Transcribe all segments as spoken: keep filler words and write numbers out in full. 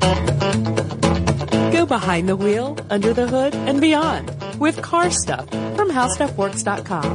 Go behind the wheel, under the hood, and beyond with Car Stuff from How Stuff Works dot com.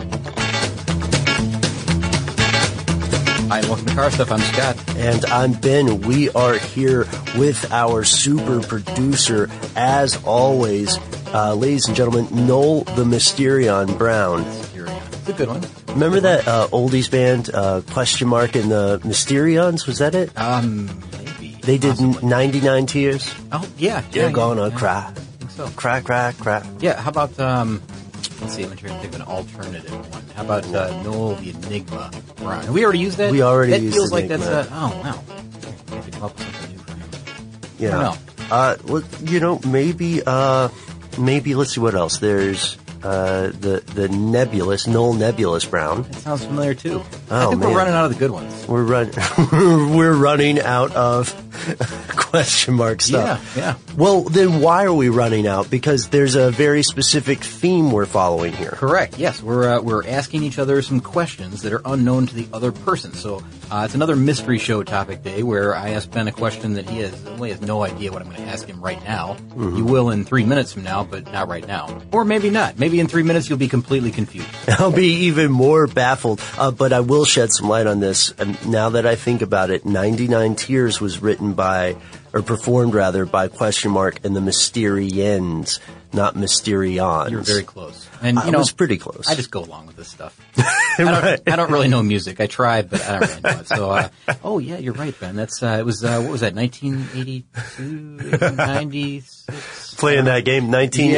Hi, welcome to Car Stuff. I'm Scott. And I'm Ben. We are here with our super producer, as always, uh, ladies and gentlemen, Noel the Mysterion Brown. It's a good one. Remember that uh, oldies band, uh, question mark, and the Mysterions? Was that it? Um, maybe. They did possibly. ninety-nine Tears. Oh, yeah. They're yeah, gonna yeah, cry. I think so. Cry, cry, cry. Yeah, how about, um, let's see, I'm trying to think of an alternative one. How about uh, Noel the Enigma Brown? Have we already used that? We already that used feels like Enigma. that's a, oh, wow. I have to come up with something new for him. Yeah. I don't know. Uh, well, you know, maybe, uh, maybe, let's see what else. There's, uh, the, the Nebulous, Noel Nebulous Brown. That sounds familiar too. Oh, I think man. we're running out of the good ones. We're run, we're running out of question mark stuff. Yeah, yeah. Well, then why are we running out? Because there's a very specific theme we're following here. Correct. Yes, we're uh, we're asking each other some questions that are unknown to the other person. So uh, it's another mystery show topic day where I ask Ben a question that he has well, he has no idea what I'm going to ask him right now. Mm-hmm. He will in three minutes from now, but not right now. Or maybe not. Maybe in three minutes you'll be completely confused. I'll be even more baffled. Uh, but I will shed some light on this. And now that I think about it, ninety-nine Tears was written by, or performed rather, by question mark and the Mysterians, not Mysterions. You're very close. And you I know, was pretty close. I just go along with this stuff. I, don't, Right. I don't really know music. I tried, but I don't really know it. So, uh, oh yeah, you're right, Ben. That's uh, it was uh, what was that? nineteen eighty-two, ninety-six Playing that game, nineteen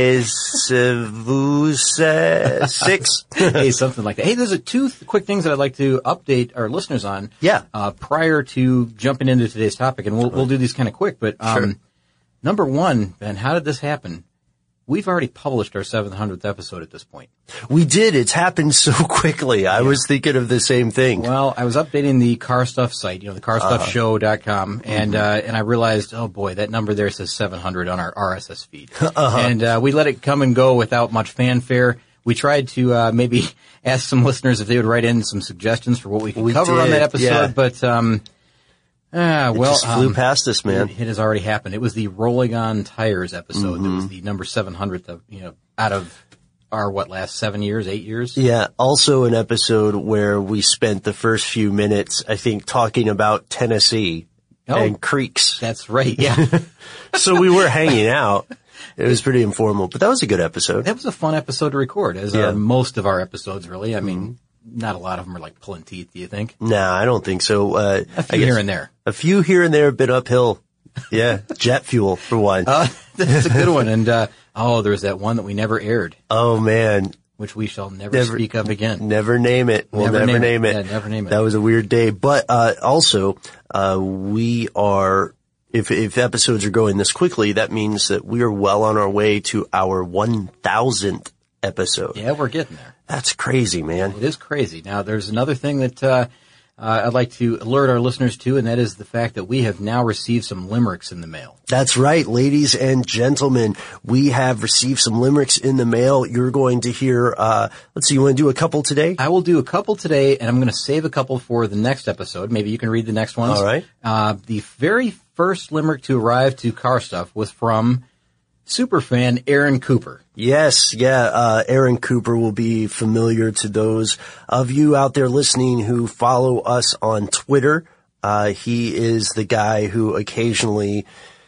eighty-six. Hey, something like that. Hey, there's a two th- quick things that I'd like to update our listeners on. Yeah. Uh, prior to jumping into today's topic, and we'll we'll do these kind of quick. But um, Sure. Number one, Ben, how did this happen? We've already published our seven hundredth episode at this point. We did. It's happened so quickly. I was thinking of the same thing. Well, I was updating the Car Stuff site, you know, the car stuff show dot com, and uh, and I realized, oh boy, that number there says seven hundred on our R S S feed. Uh-huh. And uh, we let it come and go without much fanfare. We tried to uh, maybe ask some listeners if they would write in some suggestions for what we could We cover on did, that episode, yeah. but um, ah, well, it just flew um, past us, man. It, it has already happened. It was the Rolling on Tires episode that Mm-hmm. was the number seven hundredth of, you know, out of our, what, last seven years, eight years? Yeah, also an episode where we spent the first few minutes, I think, talking about Tennessee Oh. and creeks. That's right, yeah. So we were hanging out. It was pretty informal, but that was a good episode. That was a fun episode to record, as Yeah. are most of our episodes, really. I mean, not a lot of them are like pulling teeth, do you think? Nah, I don't think so. Uh, A I few guess here and there. A few here and there, a bit uphill. Yeah, jet fuel for one. Uh, that's a good one. And, uh, oh, there's that one that we never aired, Oh man, which we shall never, Never- speak of again. never name it. We'll Never never, name it. name it. Yeah, never name it. That was a weird day. But uh, also, uh, we are. If if episodes are going this quickly, that means that we are well on our way to our one thousandth episode. Yeah, we're getting there. That's crazy, man. It is crazy. Now, there's another thing that uh, uh, I'd like to alert our listeners to, and that is the fact that we have now received some limericks in the mail. That's right, ladies and gentlemen. We have received some limericks in the mail. You're going to hear, uh, let's see, you want to do a couple today? I will do a couple today, and I'm going to save a couple for the next episode. Maybe you can read the next ones. All right. Uh, the very first limerick to arrive to Car Stuff was from superfan Aaron Cooper. Yes, yeah, uh, Aaron Cooper will be familiar to those of you out there listening who follow us on Twitter. Uh, he is the guy who occasionally,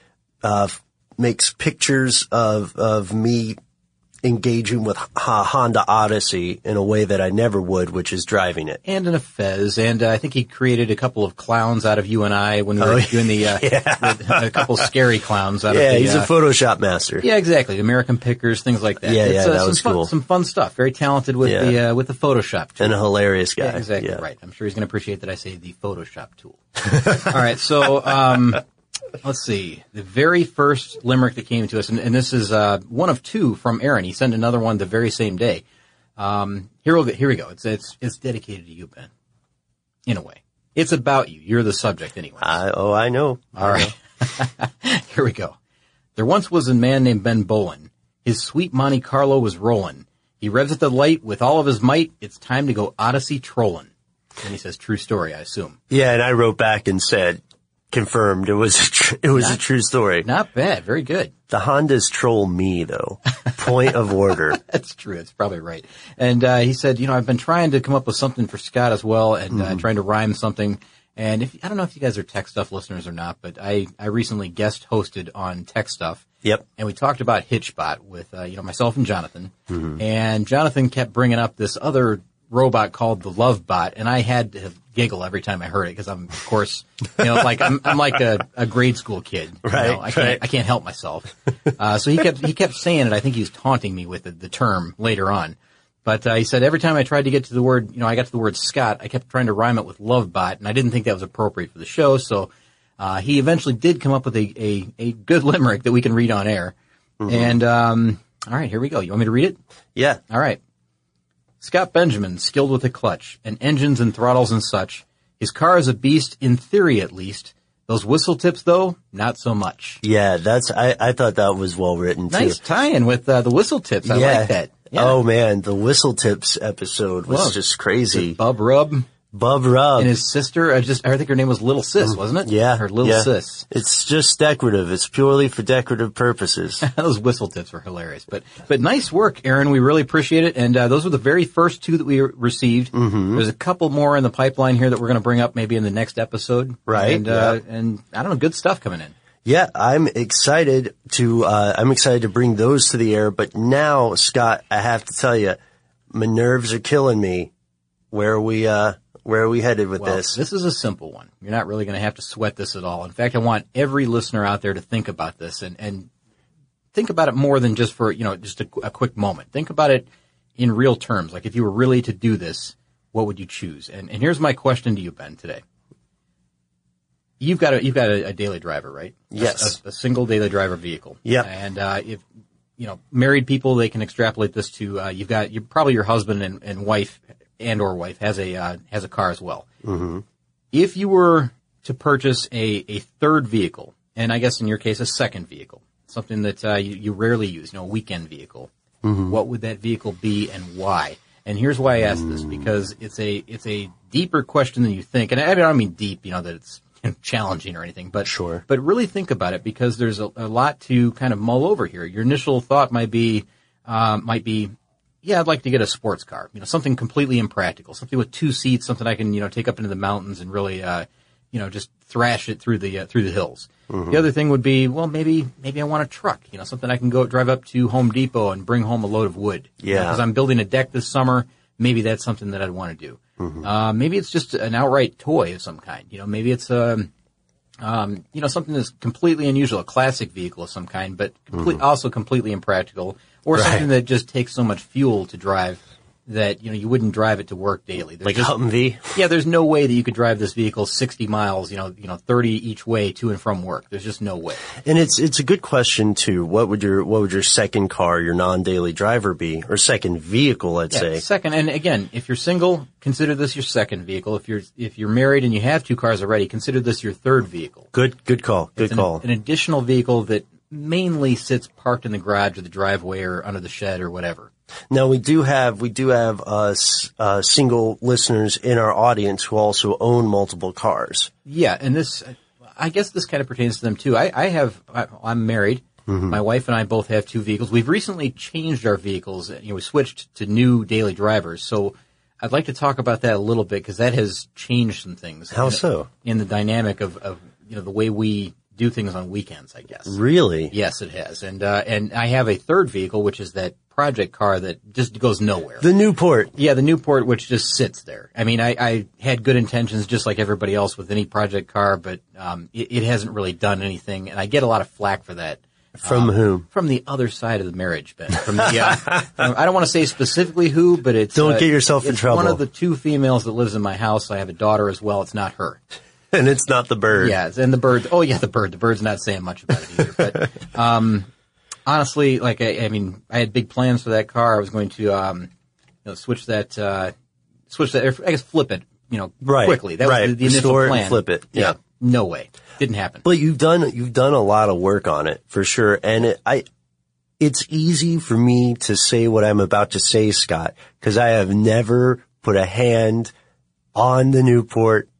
uh, makes pictures of, of me engaging with uh, Honda Odyssey in a way that I never would, which is driving it. And in a fez, and uh, I think he created a couple of clowns out of you and I when we were Oh, doing the, uh, yeah. the- a couple scary clowns out Yeah, of the, he's uh, a Photoshop master. yeah, exactly. American Pickers, things like that. Yeah, it's, yeah, uh, that some was fun, cool. Some fun stuff. Very talented with Yeah. the uh, with the Photoshop tool. And a hilarious guy. Yeah, exactly Yeah. right. I'm sure he's going to appreciate that I say the Photoshop tool. All right, so um, let's see. The very first limerick that came to us, and, and this is uh, one of two from Aaron. He sent another one the very same day. Um, here, we'll, here we go. It's it's it's dedicated to you, Ben. In a way, it's about you. You're the subject, anyway. I, oh, I know. All right. Here we go. There once was a man named Ben Bolin. His sweet Monte Carlo was rollin'. He revs at the light with all of his might. It's time to go Odyssey trollin'. And he says, true story, I assume. Yeah, and I wrote back and said, Confirmed. It was a tr- it was Not- a true story. Not bad. Very good. The Hondas troll me though. Point of order. That's true. That's probably right. And uh, he said, you know, I've been trying to come up with something for Scott as well, and uh, trying to rhyme something. And if I don't know if you guys are Tech Stuff listeners or not, but I I recently guest hosted on Tech Stuff. Yep. And we talked about Hitchbot with uh, you know myself and Jonathan. And Jonathan kept bringing up this other robot called the Lovebot, and I had to giggle every time I heard it because I'm, of course, you know, like I'm, I'm like a, a grade school kid. You Right, know? I can't, right. I can't help myself. Uh, so he kept, he kept saying it. I think he was taunting me with the, the term later on. But, uh, he said every time I tried to get to the word, you know, I got to the word Scott, I kept trying to rhyme it with Lovebot, and I didn't think that was appropriate for the show. So, uh, he eventually did come up with a, a, a good limerick that we can read on air. Mm-hmm. And, um, all right, here we go. You want me to read it? Yeah. All right. Scott Benjamin, skilled with a clutch and engines and throttles and such. His car is a beast, in theory at least. Those whistle tips, though, not so much. Yeah, that's, I, I thought that was well written too. Nice tie-in with uh, the whistle tips. I yeah. like that. Yeah. Oh man, the Whistle Tips episode was Well, just crazy. Bub Rub Bub Rub. and his sister, I just, I think her name was Little Sis, wasn't it? Yeah. Her Little yeah. Sis. It's just decorative. It's purely for decorative purposes. Those whistle tips were hilarious. But but nice work, Aaron. We really appreciate it. And uh, those were the very first two that we received. Mm-hmm. There's a couple more in the pipeline here that we're going to bring up maybe in the next episode. Right, And, uh, yeah. and I don't know, good stuff coming in. Yeah, I'm excited to, uh, I'm excited to bring those to the air. But now, Scott, I have to tell you, my nerves are killing me. Where are we, uh, where are we headed with Well, this? this is a simple one. You're not really going to have to sweat this at all. In fact, I want every listener out there to think about this and, and think about it more than just for, you know, just a, a quick moment. Think about it in real terms. Like if you were really to do this, what would you choose? And, and here's my question to you, Ben, today. You've got a, you've got a, a daily driver, right? Yes. A, a single daily driver vehicle. Yeah. And, uh, if, you know, married people, they can extrapolate this to, uh, you've got, you probably your husband and, and wife and or wife has a, uh, has a car as well. Mm-hmm. If you were to purchase a, a third vehicle, and I guess in your case, a second vehicle, something that, uh, you, you rarely use, you know, a weekend vehicle, mm-hmm. what would that vehicle be and why? And here's why I ask this, because it's a, it's a deeper question than you think. And I don't mean deep, you know, that it's challenging or anything, but Sure. but really think about it because there's a, a lot to kind of mull over here. Your initial thought might be, um, might be, yeah, I'd like to get a sports car, you know, something completely impractical, something with two seats, something I can, you know, take up into the mountains and really, uh, you know, just thrash it through the, uh, through the hills. Mm-hmm. The other thing would be, well, maybe, maybe I want a truck, you know, something I can go drive up to Home Depot and bring home a load of wood. Yeah. Because I'm building a deck this summer. Maybe that's something that I'd want to do. Mm-hmm. Uh, maybe it's just an outright toy of some kind. You know, maybe it's, um, um, you know, something that's completely unusual, a classic vehicle of some kind, but complete, mm-hmm. also completely impractical, or Right. something that just takes so much fuel to drive that, you know, you wouldn't drive it to work daily. There's Like just, Humvee? yeah, there's no way that you could drive this vehicle sixty miles, you know, you know, thirty each way to and from work. There's just no way. And it's it's a good question too. What would your what would your second car, your non-daily driver be, or second vehicle? I'd Yeah, say. second, and again, if you're single, consider this your second vehicle. If you're if you're married and you have two cars already, consider this your third vehicle. Good good call. Good It's an, call. an additional vehicle that mainly sits parked in the garage or the driveway or under the shed or whatever. Now we do have we do have uh, s- uh, single listeners in our audience who also own multiple cars. Yeah, and this, I guess this kind of pertains to them too. I, I have, I, I'm married. Mm-hmm. My wife and I both have two vehicles. We've recently changed our vehicles. You know, we switched to new daily drivers. So I'd like to talk about that a little bit because that has changed some things. How in, so? In the dynamic of, of, you know, the way we do things on weekends, I guess. Really? Yes, it has. And, uh, and I have a third vehicle, which is that project car that just goes nowhere. The Newport. Yeah, the Newport, which just sits there. I mean, I, I had good intentions just like everybody else with any project car, but, um, it, it hasn't really done anything. And I get a lot of flack for that. From um, whom? From the other side of the marriage, Ben. From the, uh, from, I don't want to say specifically who, but it's, Don't uh, get yourself in it's trouble. one of the two females that lives in my house. I have a daughter as well. It's not her. And it's not the bird. Yeah, and the bird. Oh, yeah, the bird. The bird's not saying much about it either. But um, honestly, like I, I mean, I had big plans for that car. I was going to, um, you know, switch that, uh, switch that. I guess flip it, you know, Right, quickly. That right. was the, the initial Restore it and plan. flip it. Yeah. no way, didn't happen. But you've done you've done a lot of work on it for sure, and it, I. It's easy for me to say what I'm about to say, Scott, because I have never put a hand on the Newport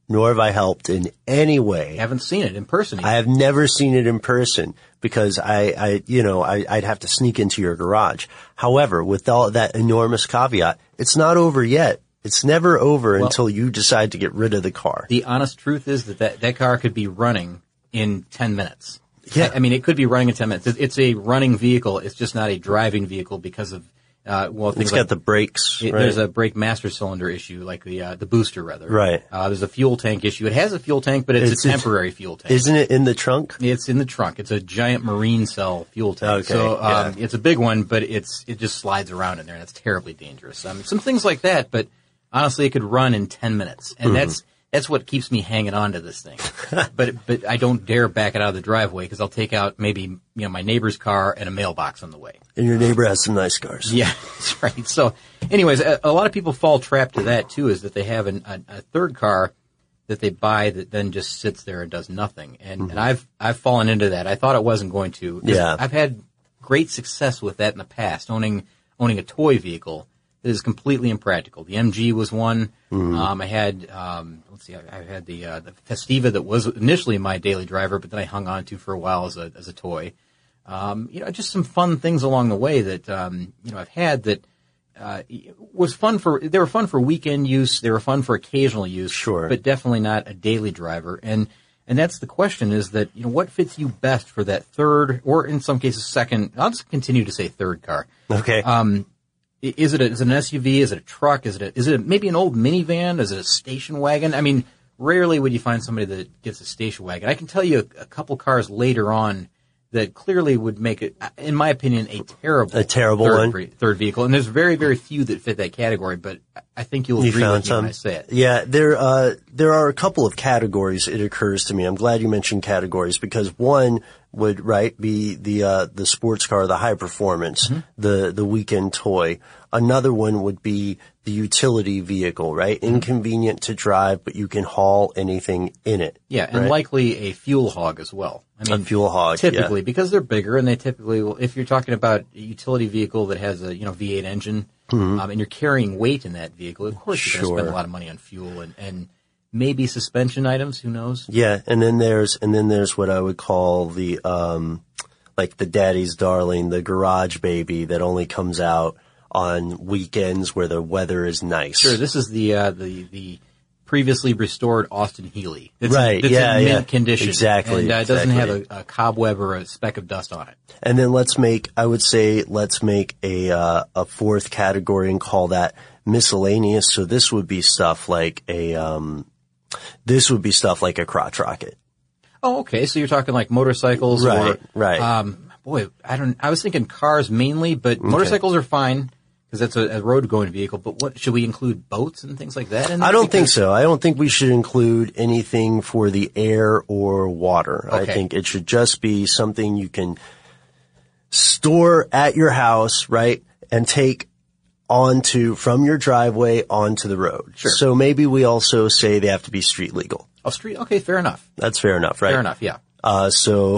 nor have I helped in any way. I haven't seen it in person either. I have never seen it in person because I, I you know, I, I'd have to sneak into your garage. However, with all that enormous caveat, it's not over yet. It's never over well, until you decide to get rid of the car. The honest truth is that that, that car could be running in ten minutes. Yeah. I, I mean, it could be running in ten minutes. It's a running vehicle. It's just not a driving vehicle because of, uh, well, things it's like, got the brakes, it, right? There's a brake master cylinder issue, like the, uh, the booster rather. Right. Uh, there's a fuel tank issue. It has a fuel tank, but it's, it's a temporary it's, fuel tank. Isn't it in the trunk? It's in the trunk. It's a giant marine cell fuel tank. Okay. So, um, yeah. it's a big one, but it's, it just slides around in there and it's terribly dangerous. Um, some things like that, but honestly, it could run in ten minutes. And mm-hmm. that's, That's what keeps me hanging on to this thing. but, but I don't dare back it out of the driveway because I'll take out maybe, you know, my neighbor's car and a mailbox on the way. And your neighbor has some nice cars. Yeah, that's right. So anyways, a, a lot of people fall trapped to that too, is that they have an, a, a third car that they buy that then just sits there and does nothing. And, mm-hmm. and I've, I've fallen into that. I thought it wasn't going to. Yeah. I've had great success with that in the past, owning, owning a toy vehicle. It is completely impractical. The M G was one. Mm. Um, I had, um, let's see, I, I had the, uh, the Festiva that was initially my daily driver, but then I hung on to for a while as a, as a toy. Um, you know, just some fun things along the way that, um, you know, I've had that, uh, was fun for, they were fun for weekend use. They were fun for occasional use. Sure. But definitely not a daily driver. And, and that's the question is that, you know, what fits you best for that third, or in some cases second, I'll just continue to say third car. Okay. Um, Is it, a, is it an S U V? Is it a truck? Is it a, is it a, maybe an old minivan? Is it a station wagon? I mean, rarely would you find somebody that gets a station wagon. I can tell you a, a couple cars later on that clearly would make it, in my opinion, a terrible, a terrible third, one. third vehicle. And there's very, very few that fit that category, but I think you'll you agree found with me some. when I say it. Yeah, there, uh, there are a couple of categories, it occurs to me. I'm glad you mentioned categories because one would, right, be the, uh, the sports car, the high performance, mm-hmm. the, the weekend toy. Another one would be the utility vehicle, right? Mm-hmm. Inconvenient to drive, but you can haul anything in it. Yeah, and right? likely a fuel hog as well. I mean, a fuel hog, typically, yeah. because they're bigger and they typically will, if you're talking about a utility vehicle that has a, you know, V eight engine, mm-hmm. um, and you're carrying weight in that vehicle, of course you're sure. going to spend a lot of money on fuel and, and maybe suspension items, who knows? Yeah, and then there's, and then there's what I would call the, um, like the daddy's darling, the garage baby that only comes out on weekends where the weather is nice. Sure, this is the, uh, the, the previously restored Austin Healey. It's right, in, it's yeah, in yeah. mint condition. Exactly. And uh, it exactly. doesn't have a, a cobweb or a speck of dust on it. And then let's make, I would say, let's make a, uh, a fourth category and call that miscellaneous. So this would be stuff like a, um, this would be stuff like a crotch rocket. Oh, okay. So you're talking like motorcycles right, or, right. um, boy, I don't, I was thinking cars mainly, but okay. motorcycles are fine because that's a, a road going vehicle. But what, should we include boats and things like that in there? I don't because, think so. I don't think we should include anything for the air or water. Okay. I think it should just be something you can store at your house, right? And take onto, from your driveway onto the road. Sure. So maybe we also say they have to be street legal. Oh, street? Okay, fair enough. That's fair enough, right? Fair enough, yeah. Uh, so,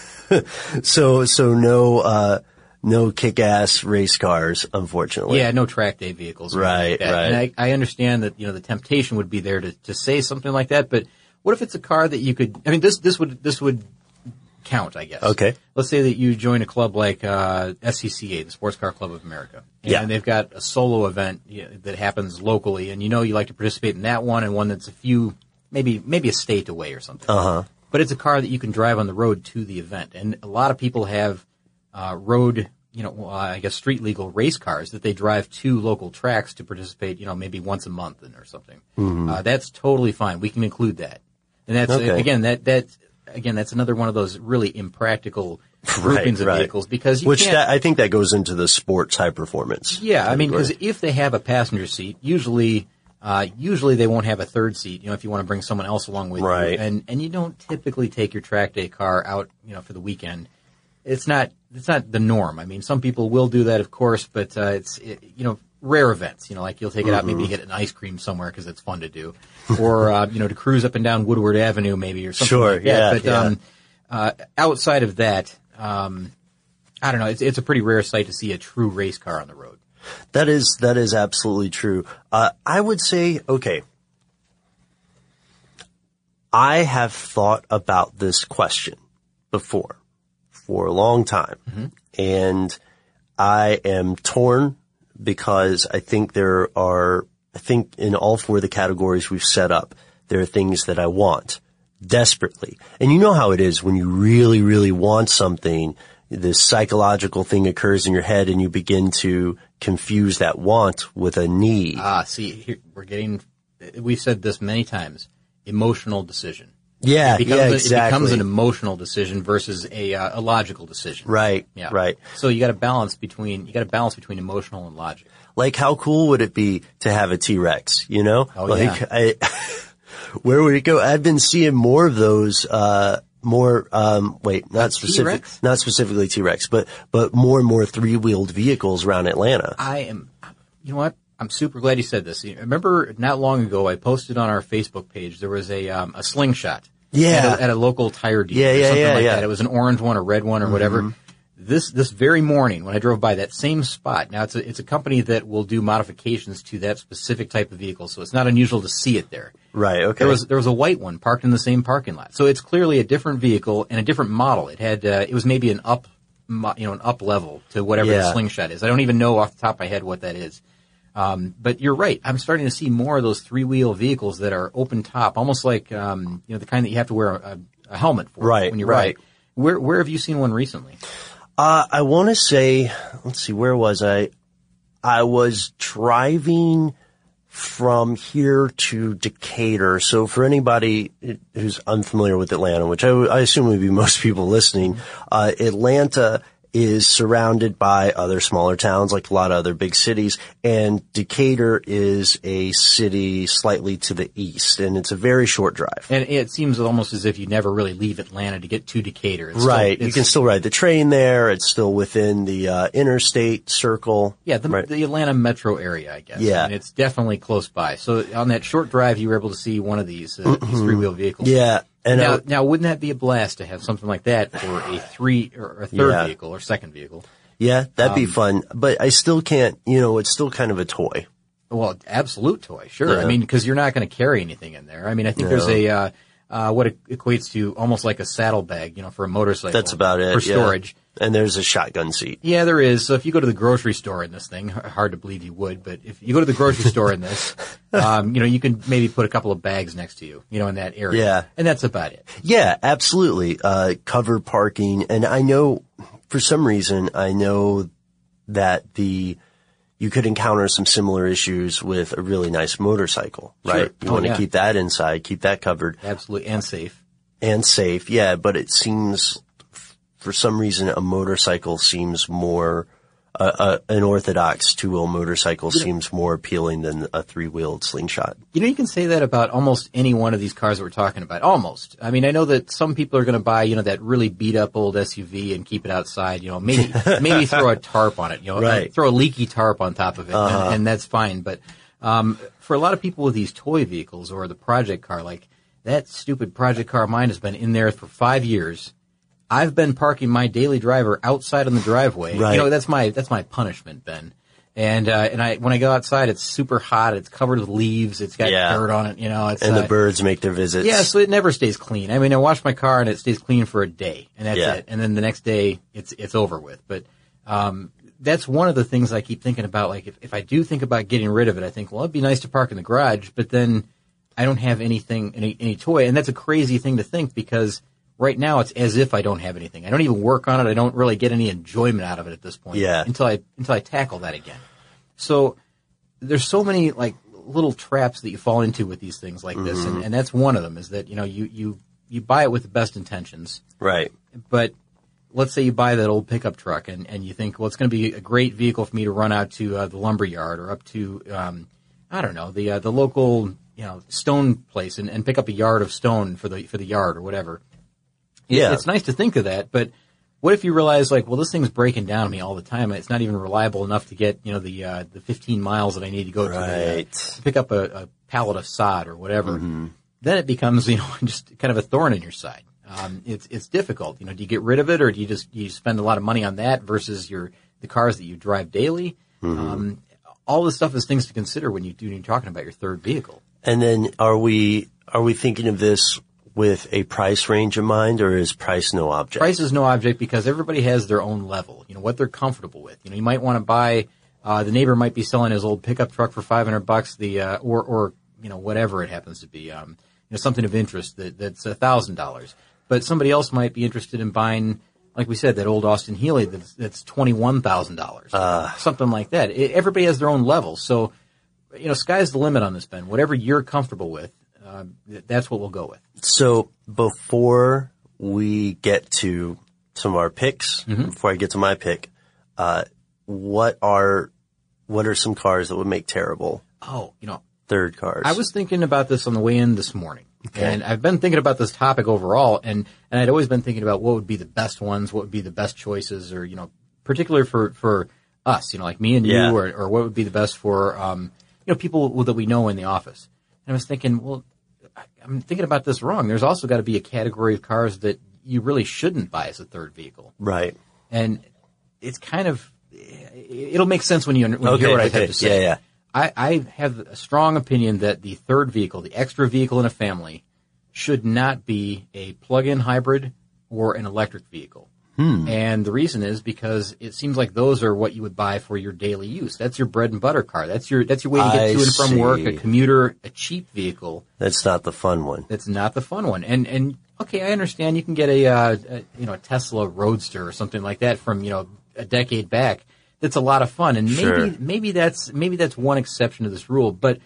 so, so no, uh, no kick-ass race cars, unfortunately. Yeah, no track day vehicles. Right, like that. right. And I, I understand that, you know, the temptation would be there to, to say something like that, but what if it's a car that you could, I mean, this, this would, this would count, I guess. Okay. Let's say that you join a club like, uh, S C C A, the Sports Car Club of America. And yeah. they've got a solo event you know, that happens locally, and you know you like to participate in that one and one that's a few, maybe, maybe a state away or something. Uh-huh. But it's a car that you can drive on the road to the event. And a lot of people have, uh, road, you know, uh, I guess street legal race cars that they drive to local tracks to participate, you know, maybe once a month or something. Mm-hmm. Uh, that's totally fine. We can include that. And that's, okay. again, that, that, again, that's another one of those really impractical groupings right, of right. vehicles because you Which can't. That, I think that goes into the sports high performance. Yeah, category. I mean, because if they have a passenger seat, usually, uh, usually they won't have a third seat, you know, if you want to bring someone else along with right. you. And, and you don't typically take your track day car out, you know, for the weekend. It's not, it's not the norm. I mean, some people will do that, of course, but, uh, it's, it, you know, rare events, you know, like you'll take it out maybe to get an ice cream somewhere because it's fun to do. Or, uh, you know, to cruise up and down Woodward Avenue maybe or something sure, like that. yeah, But, yeah. um, uh, outside of that, um, I don't know, it's, it's a pretty rare sight to see a true race car on the road. That is, that is absolutely true. Uh, I would say, okay. I have thought about this question before for a long time, mm-hmm. and I am torn because I think there are, I think in all four of the categories we've set up, there are things that I want desperately. And you know how it is when you really, really want something, this psychological thing occurs in your head and you begin to confuse that want with a need. Ah, see, here, we're getting, we've said this many times, emotional decision. Yeah, it becomes yeah, a, exactly. It becomes an emotional decision versus a, uh, a logical decision. Right, yeah. right. So you got to balance between, you got to balance between emotional and logic. Like how cool would it be to have a T-Rex, you know? Oh, like, yeah. I, where would it go? I've been seeing more of those, uh, more, um, wait, not specific, T-Rex? not specifically T-Rex, but, but more and more three-wheeled vehicles around Atlanta. I am, you know what? I'm super glad you said this. You remember not long ago I posted on our Facebook page, there was a, um, a slingshot. Yeah. At a, at a local tire dealer Yeah, or yeah, something yeah, like yeah. that. It was an orange one, a red one, or whatever. Mm-hmm. This, this very morning when I drove by that same spot, now it's a, it's a company that will do modifications to that specific type of vehicle, so it's not unusual to see it there. Right, okay. There was, there was a white one parked in the same parking lot. So it's clearly a different vehicle and a different model. It had, uh, it was maybe an up, you know, an up level to whatever Yeah. the slingshot is. I don't even know off the top of my head what that is. Um, but you're right. I'm starting to see more of those three-wheel vehicles that are open top, almost like, um, you know, the kind that you have to wear a, a helmet for Right, when you right. ride. Where, where have you seen one recently? Uh, I want to say, let's see, where was I? I was driving from here to Decatur. So for anybody who's unfamiliar with Atlanta, which I, I assume would be most people listening, uh, Atlanta is surrounded by other smaller towns like a lot of other big cities, and Decatur is a city slightly to the east, and it's a very short drive. And it seems almost as if you never really leave Atlanta to get to Decatur. It's Right. Still, you can still ride the train there. It's still within the uh, interstate circle. Yeah, the, right. the Atlanta metro area, I guess. Yeah. And it's definitely close by. So on that short drive, you were able to see one of these, uh, these three-wheel vehicles. Yeah. And now, I, now, wouldn't that be a blast to have something like that for a three or a third Yeah. vehicle or second vehicle? yeah, that'd be Um, fun. But I still can't, you know, it's still kind of a toy. Well, absolute toy, sure. Yeah. I mean, because you're not going to carry anything in there. I mean, I think No. there's a uh, uh, what it equates to almost like a saddlebag, you know, for a motorcycle. That's about it. For yeah. storage. And there's a shotgun seat. Yeah, there is. So if you go to the grocery store in this thing, hard to believe you would, but if you go to the grocery store in this, um, you know, you can maybe put a couple of bags next to you, you know, in that area. Yeah. And that's about it. Yeah, absolutely. Uh, covered parking. And I know, for some reason, I know that the, you could encounter some similar issues with a really nice motorcycle, Sure. right? You Oh, want to yeah. keep that inside, keep that covered Absolutely. And safe. and safe. Yeah, but it seems, for some reason, a motorcycle seems more, uh, uh, an orthodox two-wheel motorcycle seems more appealing than a three-wheeled slingshot. You know, you can say that about almost any one of these cars that we're talking about. Almost. I mean, I know that some people are going to buy, you know, that really beat up old S U V and keep it outside, you know, maybe, maybe throw a tarp on it, you know, Right. throw a leaky tarp on top of it, Uh-huh. and, and that's fine. But, um, for a lot of people with these toy vehicles or the project car, like that stupid project car of mine has been in there for five years. I've been parking my daily driver outside on the driveway. Right. You know, that's my, that's my punishment, Ben. And, uh, and I, when I go outside, it's super hot. It's covered with leaves. It's got Yeah. dirt on it. You know, it's, And uh, the birds make their visits. yeah, so it never stays clean. I mean, I wash my car and it stays clean for a day, and that's Yeah. it. And then the next day, it's it's over with. But um, that's one of the things I keep thinking about. Like, if, if I do think about getting rid of it, I think, well, it'd be nice to park in the garage, but then I don't have anything, any any toy, and that's a crazy thing to think because right now it's as if I don't have anything. I don't even work on it. I don't really get any enjoyment out of it at this point. Yeah. Until I until I tackle that again. So there's so many like little traps that you fall into with these things like this, and, and that's one of them. Is that you know you you you buy it with the best intentions, Right. but let's say you buy that old pickup truck and and you think, well, it's going to be a great vehicle for me to run out to uh, the lumber yard or up to um, I don't know the uh, the local you know stone place and, and pick up a yard of stone for the for the yard or whatever. It, Yeah. It's nice to think of that, but what if you realize, like, well, this thing's breaking down on me all the time. It's not even reliable enough to get, you know, the uh, the fifteen miles that I need to go to, the, uh, Right. to pick up a, a pallet of sod or whatever. Then it becomes, you know, just kind of a thorn in your side. Um, it's it's difficult. You know, do you get rid of it, or do you just do you spend a lot of money on that versus your the cars that you drive daily? Um, all this stuff is things to consider when you do when you're talking about your third vehicle. And then are we, are we thinking of this with a price range in mind, or is price no object? Price is no object because everybody has their own level, you know, what they're comfortable with. You know, you might want to buy, uh, the neighbor might be selling his old pickup truck for five hundred bucks, the, uh, or, or, you know, whatever it happens to be, um, you know, something of interest that, that's a thousand dollars. But somebody else might be interested in buying, like we said, that old Austin Healey that's, that's twenty-one thousand dollars. Uh, something like that. It, everybody has their own level. So, you know, sky's the limit on this, Ben. Whatever you're comfortable with, uh, that's what we'll go with. So before we get to some of our picks, mm-hmm. before I get to my pick, uh, what are, what are some cars that would make terrible? Oh, you know, third cars. I was thinking about this on the way in this morning. Okay. And I've been thinking about this topic overall, and, and I'd always been thinking about what would be the best ones, what would be the best choices, or, you know, particularly for, for us, you know, like me and yeah. you, or, or what would be the best for, um, you know, people that we know in the office. And I was thinking, well, I'm thinking about this wrong. There's also got to be a category of cars that you really shouldn't buy as a third vehicle. Right. And it's kind of, it'll make sense when you, when you okay, hear what okay. I have to say. Yeah, yeah. I, I have a strong opinion that the third vehicle, the extra vehicle in a family, should not be a plug-in hybrid or an electric vehicle. Hmm. And the reason is because it seems like those are what you would buy for your daily use. That's your bread and butter car. That's your that's your way to get I to and from see. work, a commuter, a cheap vehicle. That's not the fun one. That's not the fun one. And and okay, I understand you can get a, uh, a you know a Tesla Roadster or something like that from you know a decade back. That's a lot of fun, and maybe Sure. maybe that's maybe that's one exception to this rule. But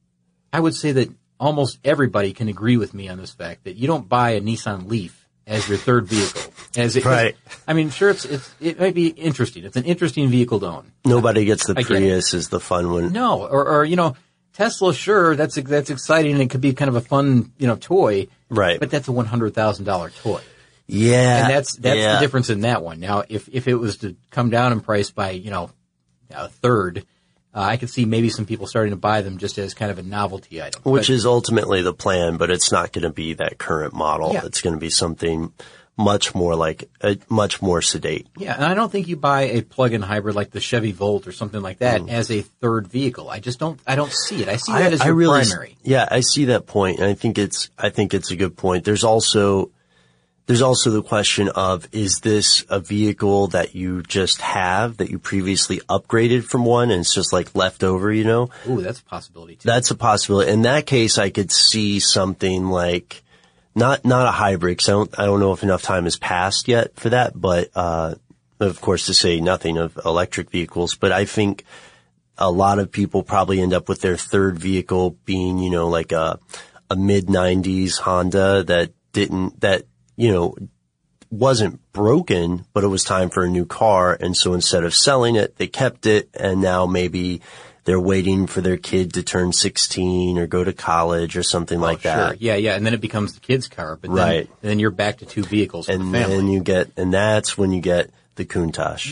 I would say that almost everybody can agree with me on this fact that you don't buy a Nissan Leaf as your third vehicle. As it, Right. I mean, sure, it's, it's it might be interesting. It's an interesting vehicle to own. Nobody gets the I get Prius is the fun one. No, or, or you know, Tesla, sure, that's that's exciting and it could be kind of a fun you know toy. Right. But that's a one hundred thousand dollar toy. Yeah. And that's that's yeah. the difference in that one. Now, if if it was to come down in price by you know a third, uh, I could see maybe some people starting to buy them just as kind of a novelty item. Which but, is ultimately the plan, but it's not going to be that current model. Yeah. It's going to be something much more like, uh, much more sedate. yeah, and I don't think you buy a plug-in hybrid like the Chevy Volt or something like that Mm. as a third vehicle. I just don't I don't see it. I see that as I your really, primary. Yeah, I see that point, and I think it's, I think it's a good point. There's also, there's also the question of, is this a vehicle that you just have, that you previously upgraded from one, and it's just like left over, you know? Ooh, that's a possibility too. That's a possibility. In that case, I could see something like, not, not a hybrid, 'cause I don't, I don't know if enough time has passed yet for that, but, uh, of course to say nothing of electric vehicles, but I think a lot of people probably end up with their third vehicle being, you know, like a, a mid nineties Honda that didn't, that, you know, wasn't broken, but it was time for a new car. And so instead of selling it, they kept it. And now maybe they're waiting for their kid to turn sixteen or go to college or something like Sure. that. Yeah, yeah, and then it becomes the kid's car, but then, Right. then you're back to two vehicles for And the family. then you get, and that's when you get the Countach.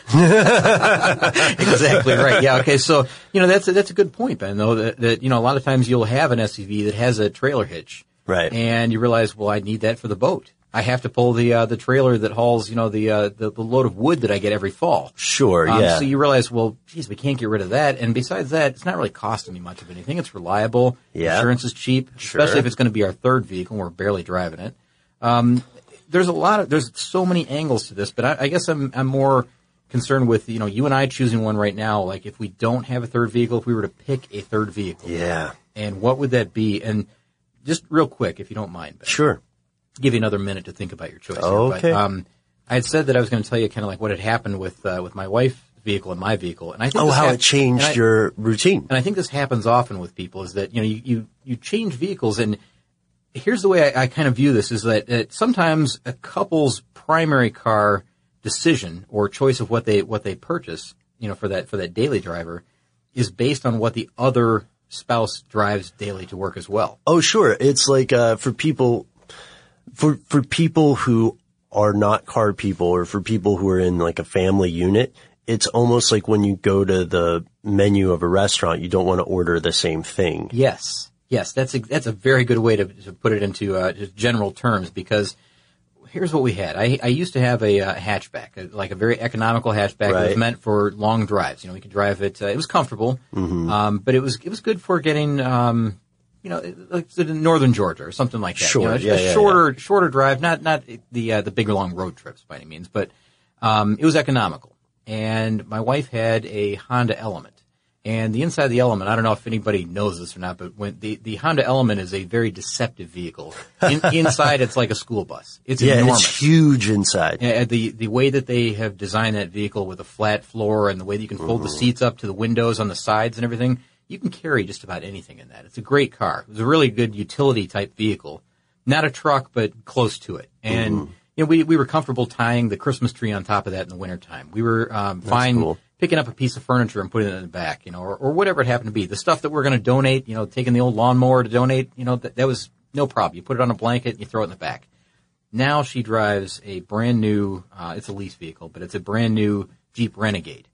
Exactly right. Yeah. Okay. So, you know, that's a, that's a good point, Ben, though, that, that, you know, a lot of times you'll have an S U V that has a trailer hitch. Right. And you realize, well, I need that for the boat. I have to pull the, uh, the trailer that hauls, you know, the, uh, the, the load of wood that I get every fall. Sure, Um, yeah. So you realize, well, geez, we can't get rid of that. And besides that, it's not really costing me much of anything. It's reliable. Yeah. Insurance is cheap, Sure. especially if it's going to be our third vehicle and we're barely driving it. Um, there's a lot of, there's so many angles to this, but I, I guess I'm, I'm more concerned with, you know, you and I choosing one right now. Like if we don't have a third vehicle, if we were to pick a third vehicle. Yeah. And what would that be? And just real quick, if you don't mind, Ben, Sure. give you another minute to think about your choice. Here, Okay. but, um, I had said that I was going to tell you kind of like what had happened with, uh, with my wife's vehicle and my vehicle. And I think Oh, this how hap- it changed and I- your routine. and I think this happens often with people is that, you know, you, you, you change vehicles, and here's the way I, I kind of view this is that, that sometimes a couple's primary car decision or choice of what they, what they purchase, you know, for that, for that daily driver is based on what the other spouse drives daily to work as well. Oh, sure. It's like, uh, for people, for, for people who are not car people, or for people who are in like a family unit, it's almost like when you go to the menu of a restaurant, you don't want to order the same thing. Yes. Yes. That's a, that's a very good way to, to put it into, uh, just general terms, because here's what we had. I, I used to have a, uh hatchback, a, like a very economical hatchback that was Right. meant for long drives. You know, we could drive it. Uh, it was comfortable, Mm-hmm. um, but it was it was good for getting, um, you you know, like in northern Georgia or something like that. Sure, you know, yeah, a yeah, shorter, yeah. shorter drive, not not the uh, the big long road trips by any means, but um, it was economical. And my wife had a Honda Element. And the inside of the Element, I don't know if anybody knows this or not, but when the, the Honda Element is a very deceptive vehicle. In, inside, it's like a school bus. It's yeah, enormous. it's huge inside. Yeah, the the way that they have designed that vehicle with a flat floor and the way that you can fold mm-hmm. the seats up to the windows on the sides and everything, you can carry just about anything in that. It's a great car. It was a really good utility type vehicle. Not a truck, but close to it. And mm-hmm. you know, we we were comfortable tying the Christmas tree on top of that in the wintertime. We were um, fine. Cool. Picking up a piece of furniture and putting it in the back, you know, or, or whatever it happened to be. The stuff that we're going to donate, you know, taking the old lawnmower to donate, you know, that, that was no problem. You put it on a blanket and you throw it in the back. Now she drives a brand new, uh, it's a lease vehicle, but it's a brand new Jeep Renegade.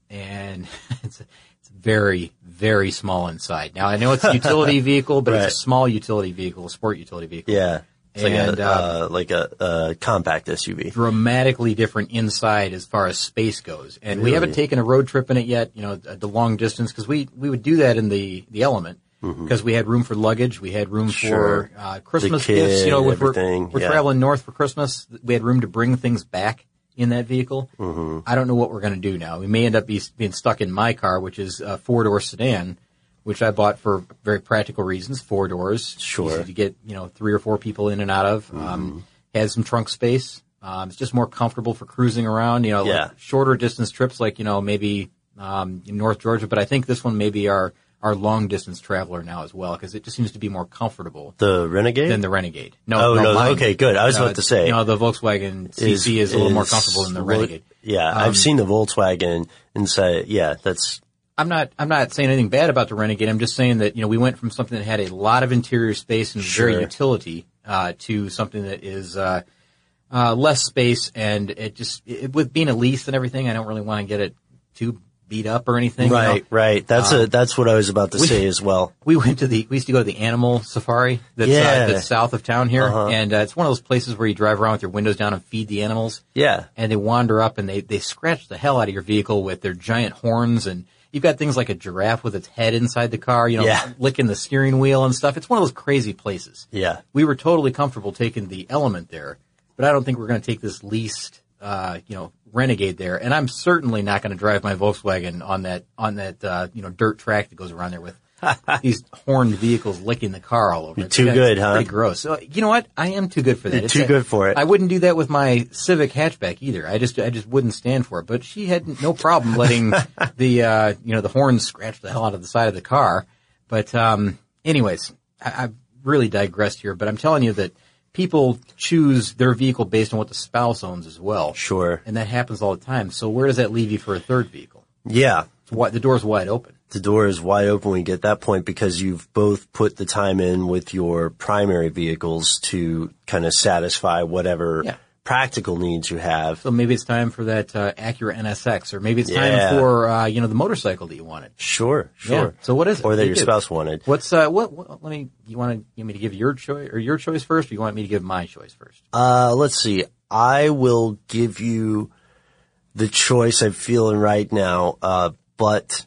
And it's, it's very, very small inside. Now I know it's a utility vehicle, but right. it's a small utility vehicle, a sport utility vehicle. Yeah. It's and, like a, uh, uh, like a, uh, compact S U V. Dramatically different inside as far as space goes. And really? we haven't taken a road trip in it yet, you know, the long distance, because we, we would do that in the, the Element, because mm-hmm. we had room for luggage, we had room sure. for uh, Christmas kid, gifts. You know, if we're, we're yeah. traveling north for Christmas, we had room to bring things back in that vehicle. Mm-hmm. I don't know what we're going to do now. We may end up be, being stuck in my car, which is a four-door sedan, which I bought for very practical reasons, four doors. Sure. Easy to get, you know, three or four people in and out of. Mm-hmm. Um, has some trunk space. Um, it's just more comfortable for cruising around, you know, yeah. like shorter distance trips, like, you know, maybe, um, in North Georgia. But I think this one may be our, our long distance traveler now as well, because it just seems to be more comfortable. The Renegade? Than the Renegade. No, oh, no, no mine, okay, good. I was no, about to say. You know, the Volkswagen C C is, is a little more comfortable than the Renegade. Yeah, um, I've seen the Volkswagen and say, yeah, that's, I'm not, I'm not saying anything bad about the Renegade. I'm just saying that, you know, we went from something that had a lot of interior space and sure. very utility, uh, to something that is, uh, uh, less space, and it just, it, with being a lease and everything, I don't really want to get it too beat up or anything. Right, you know? right. That's um, a, that's what I was about to we, say as well. We went to the, we used to go to the animal safari that's, yeah. uh, that's south of town here. Uh-huh. And, uh, it's one of those places where you drive around with your windows down and feed the animals. Yeah. And they wander up and they, they scratch the hell out of your vehicle with their giant horns, and you've got things like a giraffe with its head inside the car, you know, yeah. licking the steering wheel and stuff. It's one of those crazy places. Yeah. We were totally comfortable taking the Element there, but I don't think we're going to take this leased, uh, you know, Renegade there. And I'm certainly not going to drive my Volkswagen on that, on that, uh, you know, dirt track that goes around there with these horned vehicles licking the car all over. You're It's too it's good, huh? Pretty gross. So, you know what? I am too good for that. You're It's too a, good for it. I wouldn't do that with my Civic hatchback either. I just, I just wouldn't stand for it. But she had no problem letting the, uh, you know, the horns scratch the hell out of the side of the car. But, um, anyways, I, I've really digressed here, but I'm telling you that people choose their vehicle based on what the spouse owns as well. Sure. And that happens all the time. So where does that leave you for a third vehicle? Yeah. It's wide, the door's wide open. The door is wide open when you get that point, because you've both put the time in with your primary vehicles to kind of satisfy whatever yeah. practical needs you have. So maybe it's time for that uh, Acura N S X, or maybe it's yeah. time for uh, you know, the motorcycle that you wanted. Sure, sure. Yeah. So what is it? Or that you your did. spouse wanted. What's uh what, what let me you want to you want me to give your choice or your choice first, or you want me to give my choice first? Uh let's see. I will give you the choice I'm feeling right now, uh but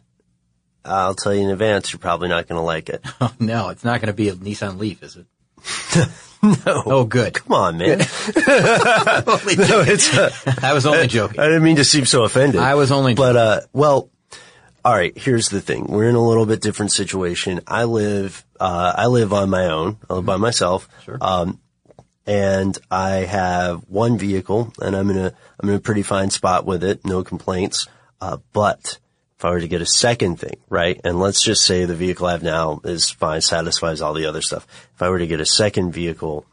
I'll tell you in advance, you're probably not going to like it. Oh, no, it's not going to be a Nissan Leaf, is it? No. Oh, good. Come on, man. no, it's uh, I was only joking. I didn't mean to seem so offended. I was only joking. But, uh, well, all right, here's the thing. We're in a little bit different situation. I live, uh, I live on my own. I live by myself. Sure. Um, and I have one vehicle, and I'm in a, I'm in a pretty fine spot with it. No complaints. Uh, but if I were to get a second thing, right? And let's just say the vehicle I have now is fine, satisfies all the other stuff. If I were to get a second vehicle,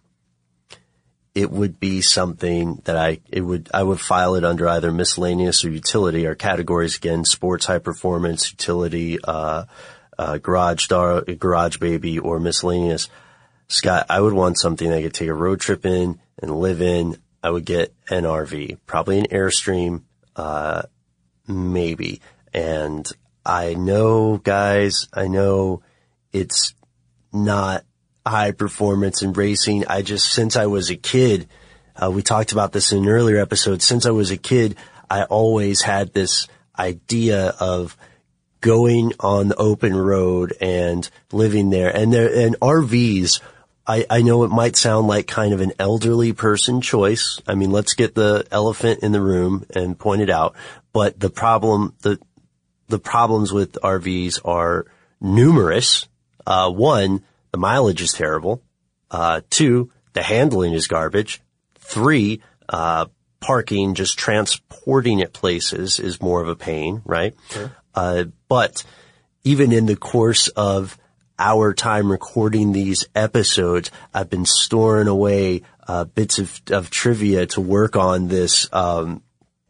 it would be something that I, it would, I would file it under either miscellaneous or utility. Our categories, again, sports, high performance, utility, uh, uh, garage star, garage baby, or miscellaneous. Scott, I would want something I could take a road trip in and live in. I would get an R V, probably an Airstream, uh, maybe. And I know, guys, I know it's not high performance in racing. I just, since I was a kid, uh, we talked about this in an earlier episode, since I was a kid, I always had this idea of going on the open road and living there. And there, and R Vs, I, I know it might sound like kind of an elderly person choice. I mean, let's get the elephant in the room and point it out. But the problem, the, the problems with R Vs are numerous. Uh, one, the mileage is terrible. Uh, two, the handling is garbage. Three, uh, parking, just transporting it places is more of a pain, right? Sure. Uh, but even in the course of our time recording these episodes, I've been storing away uh, bits of, of trivia to work on this um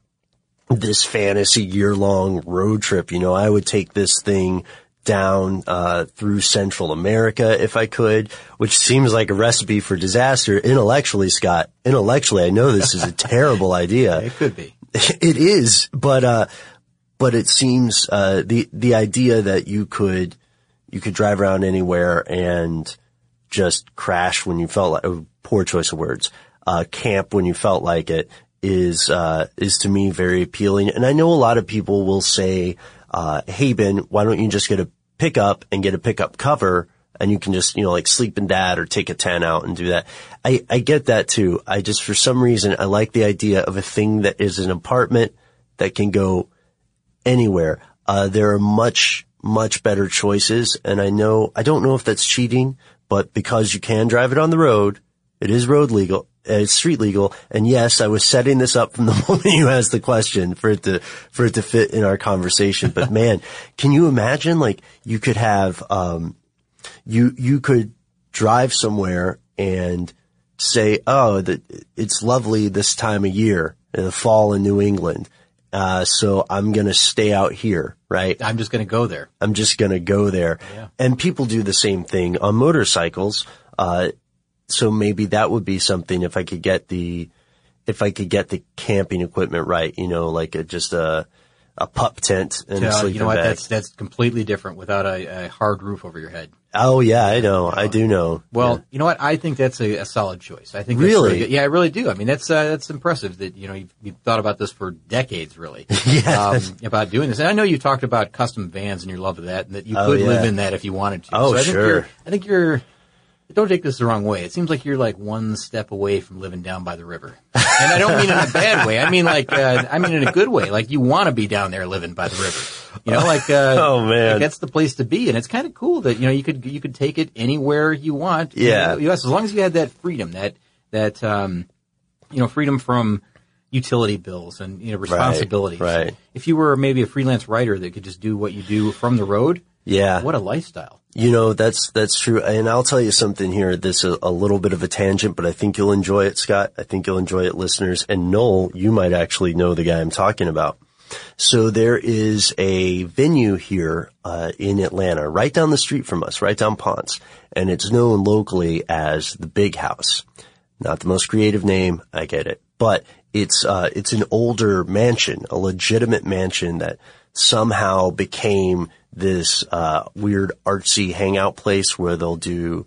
this fantasy year-long road trip. You know, I would take this thing down uh through Central America if I could, which seems like a recipe for disaster. Intellectually, Scott, intellectually, I know this is a terrible idea. It could be. It is, but uh but it seems uh the the idea that you could You could drive around anywhere and just crash when you felt like, oh, poor choice of words, uh, camp when you felt like it is, uh, is to me very appealing. And I know a lot of people will say, uh, hey, Ben, why don't you just get a pickup and get a pickup cover and you can just, you know, like sleep in that or take a tent out and do that. I, I get that too. I just, for some reason, I like the idea of a thing that is an apartment that can go anywhere. Uh, there are much, much better choices. And I know, I don't know if that's cheating, but because you can drive it on the road, it is road legal, uh, it's street legal. And yes, I was setting this up from the moment you asked the question for it to, for it to fit in our conversation. But man, can you imagine, like, you could have, um, you, you could drive somewhere and say, oh, that it's lovely this time of year in the fall in New England. Uh, so I'm going to stay out here, right? I'm just going to go there. I'm just going to go there. Yeah. And people do the same thing on motorcycles. Uh, so maybe that would be something if I could get the, if I could get the camping equipment right, you know, like a, just a, a pup tent and Yeah, a sleeping you know what? bag. That's, that's completely different without a, a hard roof over your head. Oh yeah, I know. I do know. Well, Yeah. you know what? I think that's a, a solid choice. I think that's Really? good. Yeah, I really do. I mean, that's uh, that's impressive that you know you've, you've thought about this for decades, really. Yeah. Um, about doing this, and I know you talked about custom vans and your love of that, and that you Oh, could yeah. live in that if you wanted to. Oh, so I think sure. You're, I think you're. Don't take this the wrong way. It seems like you're like one step away from living down by the river, and I don't mean in a bad way. I mean like uh, I mean in a good way. Like you want to be down there living by the river. You know, like uh, Oh, man. like that's the place to be, and it's kind of cool that you know you could you could take it anywhere you want. Yeah. You know, as long as you had that freedom, that that um, you know, freedom from utility bills and you know responsibilities. right. If you were maybe a freelance writer that could just do what you do from the road, Yeah. what a lifestyle. You know, that's, that's true. And I'll tell you something here. This is a little bit of a tangent, but I think you'll enjoy it, Scott. I think you'll enjoy it, listeners. And Noel, you might actually know the guy I'm talking about. So there is a venue here, uh, in Atlanta, right down the street from us, right down Ponce. And it's known locally as the Big House. Not the most creative name. I get it. But it's, uh, it's an older mansion, a legitimate mansion that somehow became this, uh, weird artsy hangout place where they'll do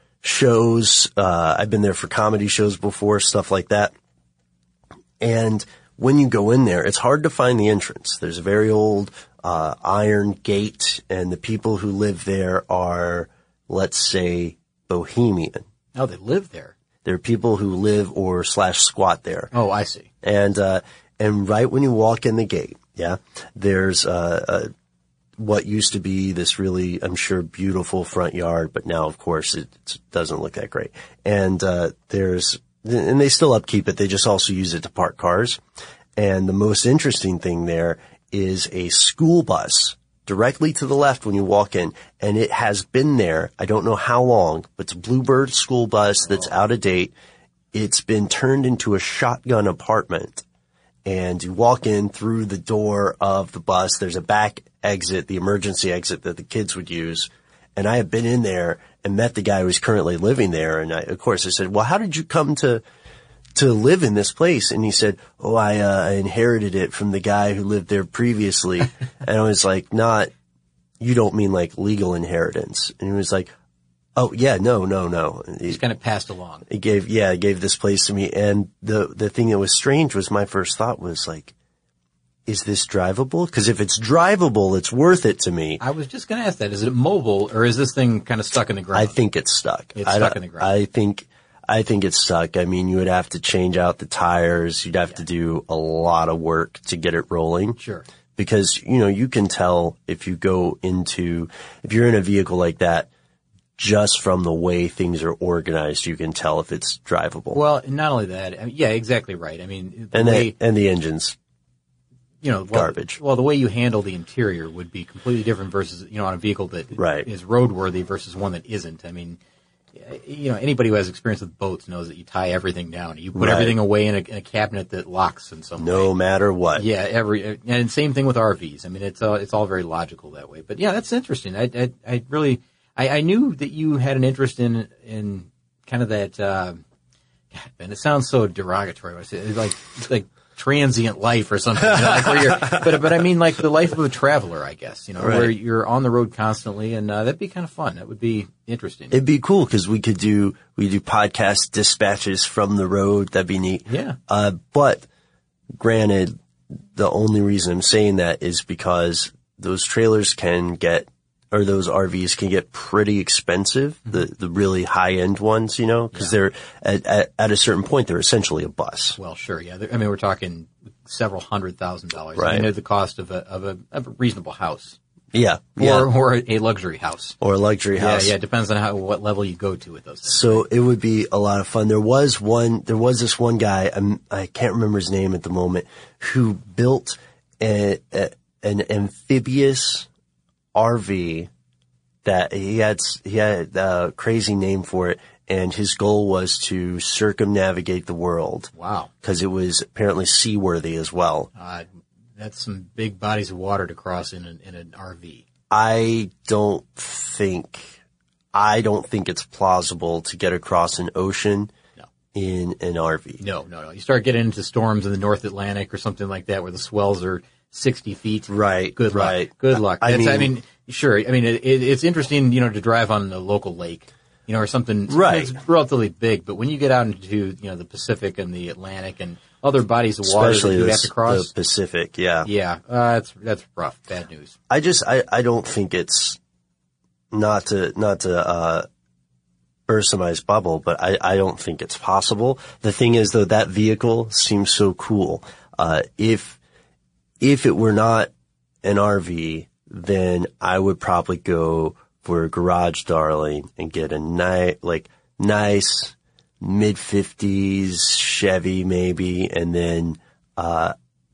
shows. Uh, I've been there for comedy shows before, stuff like that. And when you go in there, it's hard to find the entrance. There's a very old, uh, iron gate, and the people who live there are, let's say, bohemian. Oh, they live there. There are people who live or slash squat there. Oh, I see. And, uh, and right when you walk in the gate, yeah, there's, uh, uh, what used to be this really, I'm sure, beautiful front yard, but now, of course, it, it doesn't look that great. And, uh, there's, and they still upkeep it. They just also use it to park cars. And the most interesting thing there is a school bus directly to the left when you walk in. And it has been there, I don't know how long, but it's a Bluebird school bus that's out of date. It's been turned into a shotgun apartment. And you walk in through the door of the bus. There's a back exit, the emergency exit that the kids would use. And I have been in there and met the guy who's currently living there. And I, of course, I said, well, how did you come to, to live in this place? And he said, oh, I, uh, I inherited it from the guy who lived there previously. And I was like, not, you don't mean like legal inheritance. And he was like, oh, yeah, no, no, no. He, It's kind of passed along. he gave, yeah, he gave this place to me. And the, the thing that was strange was my first thought was like, is this drivable? Because if it's drivable, it's worth it to me. I was just going to ask that. Is it mobile, or is this thing kind of stuck in the ground? I think it's stuck. It's I, stuck in the ground. I think, I think it's stuck. I mean, you would have to change out the tires. You'd have yeah. to do a lot of work to get it rolling. Sure. Because, you know, you can tell if you go into, if you're in a vehicle like that, just from the way things are organized, you can tell if it's drivable. Well, not only that, I mean, yeah, exactly right. I mean, the and way, the, and the engines. You know, well, garbage. Well, the way you handle the interior would be completely different versus, you know, on a vehicle that right. is roadworthy versus one that isn't. I mean, you know, anybody who has experience with boats knows that you tie everything down. You put right. everything away in a, in a cabinet that locks in some no way. matter what. Yeah, every and same thing with R Vs. I mean, it's all it's all very logical that way. But yeah, that's interesting. I I, I really I, I knew that you had an interest in in kind of that. Uh, God, man, it sounds so derogatory. When I say it's like it's like. transient life or something, you know, like where you're, but, but I mean like the life of a traveler, I guess, you know, right. where you're on the road constantly, and, uh, that'd be kind of fun. That would be interesting. It'd be cool because we could do, we do podcast dispatches from the road. That'd be neat. Yeah. Uh, but granted, the only reason I'm saying that is because those trailers can get, or those R Vs can get pretty expensive, mm-hmm. the, the really high end ones, you know, because yeah. they're at, at, at a certain point, they're essentially a bus. Well, sure. Yeah. I mean, we're talking several hundred thousand dollars. Right. I mean, they're the cost of a, of a, of a reasonable house. Yeah. Or, yeah. or a luxury house. Or a luxury house. Yeah. Yeah. It depends on how, what level you go to with those things. So it would be a lot of fun. There was one, there was this one guy, I'm, I can't remember his name at the moment, who built a, a, an amphibious R V that he had, he had a crazy name for it, and his goal was to circumnavigate the world. Wow. Because it was apparently seaworthy as well. Uh, that's some big bodies of water to cross in an, in an R V. I don't think, I don't think it's plausible to get across an ocean no. in an R V. No, no, no. You start getting into storms in the North Atlantic or something like that where the swells are sixty feet. Right. Good luck. Right. Good luck. I That's, mean, I mean, sure. I mean, it, it, it's interesting, you know, to drive on the local lake, you know, or something. Right. It's relatively big, but when you get out into, you know, the Pacific and the Atlantic and other bodies of water especially that you the, have to cross. the Pacific, yeah. Yeah. Uh, that's, that's rough. Bad news. I just, I, I don't think it's, not to, not to, uh, burst somebody's bubble, but I, I don't think it's possible. The thing is though, that vehicle seems so cool. Uh, if, if it were not an R V, then I would probably go for a garage darling and get a nice, like, nice mid fifties Chevy maybe, and then, uh,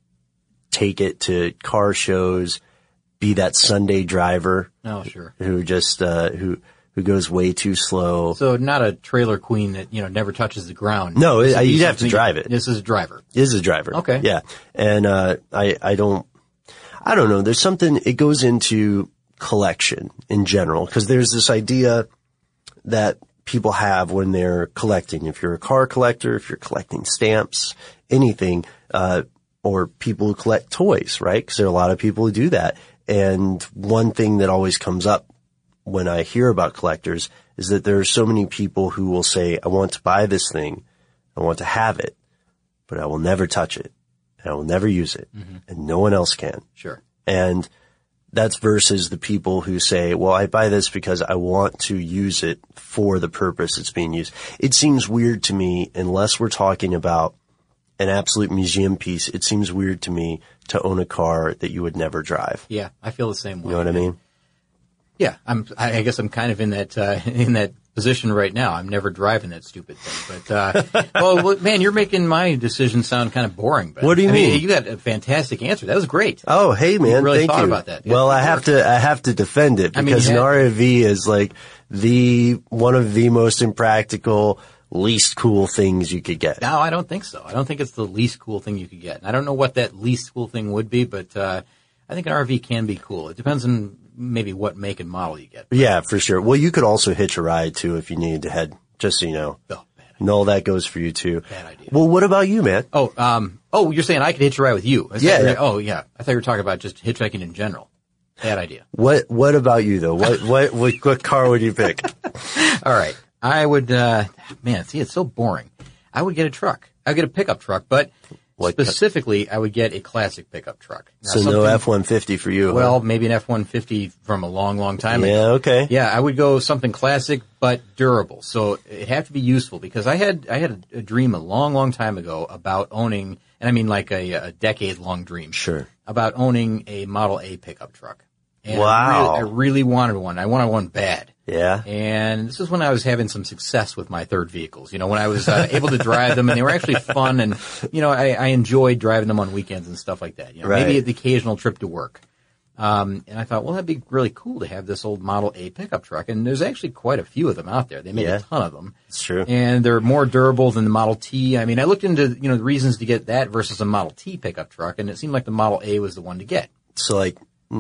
take it to car shows, be that Sunday driver. Oh, sure. Who just, uh, who, who goes way too slow. So not a trailer queen that, you know, never touches the ground. No, it, you'd have to drive it. This is a driver. This is a driver. Okay. Yeah. And, uh, I, I don't, I don't know. There's something, it goes into collection in general, because there's this idea that people have when they're collecting. If you're a car collector, if you're collecting stamps, anything, uh, or people who collect toys, right? Because there are a lot of people who do that. And one thing that always comes up when I hear about collectors is that there are so many people who will say, I want to buy this thing, I want to have it, but I will never touch it, and I will never use it, mm-hmm. and no one else can. Sure. And that's versus the people who say, well, I buy this because I want to use it for the purpose it's being used. It seems weird to me, unless we're talking about an absolute museum piece, it seems weird to me to own a car that you would never drive. Yeah, I feel the same way. You know what I mean? Yeah, I'm, I guess I'm kind of in that, uh, in that position right now. I'm never driving that stupid thing. But, uh, well, man, you're making my decision sound kind of boring. But, what do you I mean? mean? You got a fantastic answer. That was great. Oh, hey, man. You really thank thought you. about that. Well, I have to, I have to defend it because I mean, an R V is like the, one of the most impractical, least cool things you could get. No, I don't think so. I don't think it's the least cool thing you could get. And I don't know what that least cool thing would be, but, uh, I think an R V can be cool. It depends on maybe what make and model you get. Yeah, for sure. Well, you could also hitch a ride too if you needed to head, just so you know. Oh, bad idea. No, that goes for you too. Bad idea. Well, what about you, man? Oh, um, oh, you're saying I could hitch a ride with you? I yeah, yeah. Oh, yeah. I thought you were talking about just hitchhiking in general. Bad idea. What, what about you though? What, what, what, what car would you pick? All right. I would, uh, man, see, it's so boring. I would get a truck. I would get a pickup truck, but What Specifically, I would get a classic pickup truck. Now, so no F one fifty for you. Well, huh? maybe an F one fifty from a long, long time yeah, ago. Yeah, okay. Yeah, I would go something classic but durable. So it had to be useful because I had I had a, a dream a long, long time ago about owning, and I mean like a, a decade-long dream. Sure. About owning a Model A pickup truck. And wow. I really, I really wanted one. I wanted one bad. Yeah. And this is when I was having some success with my third vehicles. You know, when I was uh, able to drive them and they were actually fun and, you know, I, I enjoyed driving them on weekends and stuff like that. You know, right. Maybe the occasional trip to work. Um, and I thought, well, that'd be really cool to have this old Model A pickup truck. And there's actually quite a few of them out there. They made yeah. a ton of them. It's true. And they're more durable than the Model T. I mean, I looked into, you know, the reasons to get that versus a Model T pickup truck, and it seemed like the Model A was the one to get. So like,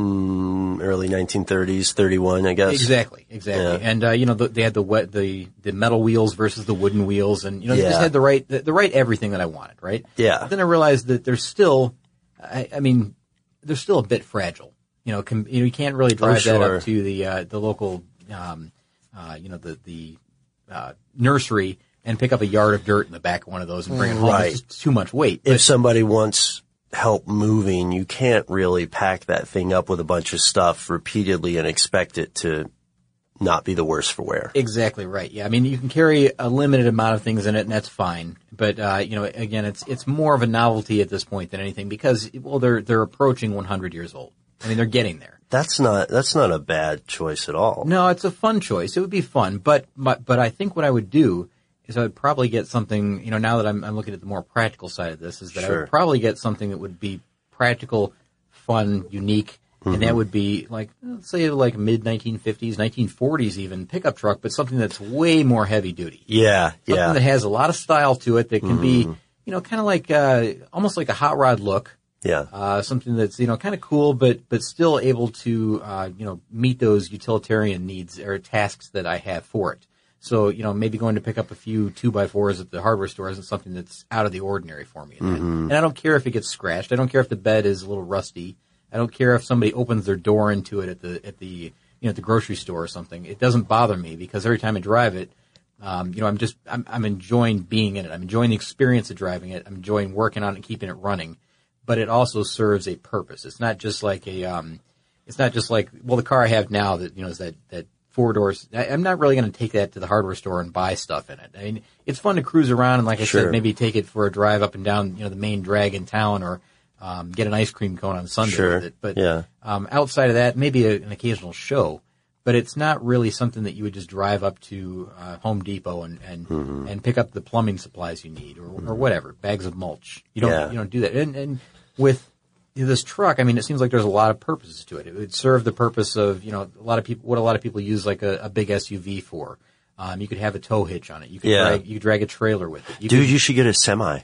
Mm, early nineteen thirties, thirty-one, I guess. Exactly, exactly. Yeah. And, uh, you know, the, they had the wet, the, the metal wheels versus the wooden wheels and, you know, yeah. they just had the right, the, the right everything that I wanted, right? Yeah. But then I realized that they're still, I, I mean, they're still a bit fragile. You know, com, you know, you can't really drive oh, sure. that up to the, uh, the local, um, uh, you know, the, the, uh, nursery and pick up a yard of dirt in the back of one of those and bring it home. Right. It's just too much weight. If But, somebody wants help moving, you can't really pack that thing up with a bunch of stuff repeatedly and expect it to not be the worse for wear. Exactly right. Yeah, I mean, you can carry a limited amount of things in it, and that's fine. But uh, you know, again, it's it's more of a novelty at this point than anything because well, they're they're approaching one hundred years old. I mean, they're getting there. That's not that's not a bad choice at all. No, it's a fun choice. It would be fun, but but, but I think what I would do is I would probably get something, you know, now that I'm, I'm looking at the more practical side of this, is that sure. I would probably get something that would be practical, fun, unique, mm-hmm. and that would be like, let's say like mid nineteen fifties, nineteen forties even, pickup truck, but something that's way more heavy duty. Yeah, something yeah. that has a lot of style to it that can mm-hmm. be, you know, kind of like, uh, almost like a hot rod look. Yeah. Uh, something that's, you know, kind of cool, but, but still able to, uh, you know, meet those utilitarian needs or tasks that I have for it. So, you know, maybe going to pick up a few two by fours at the hardware store isn't something that's out of the ordinary for me. Mm-hmm. And I don't care if it gets scratched. I don't care if the bed is a little rusty. I don't care if somebody opens their door into it at the, at the, you know, at the grocery store or something. It doesn't bother me because every time I drive it, um, you know, I'm just, I'm, I'm enjoying being in it. I'm enjoying the experience of driving it. I'm enjoying working on it and keeping it running. But it also serves a purpose. It's not just like a, um, it's not just like, well, the car I have now that, you know, is that, that, four doors. I, I'm not really going to take that to the hardware store and buy stuff in it. I mean, it's fun to cruise around and, like I sure. said, maybe take it for a drive up and down, you know, the main drag in town, or um, get an ice cream cone on Sunday sure. with it. But yeah. um, outside of that, maybe a, an occasional show. But it's not really something that you would just drive up to uh, Home Depot and and, mm-hmm. and pick up the plumbing supplies you need, or, or whatever, bags of mulch. You don't yeah. you don't do that. And, and with this truck, I mean, it seems like there's a lot of purposes to it. It would serve the purpose of, you know, a lot of people, what a lot of people use like a, a big S U V for. Um, you could have a tow hitch on it. You could yeah. drag, you could drag a trailer with it. You Dude, could, you should get a semi.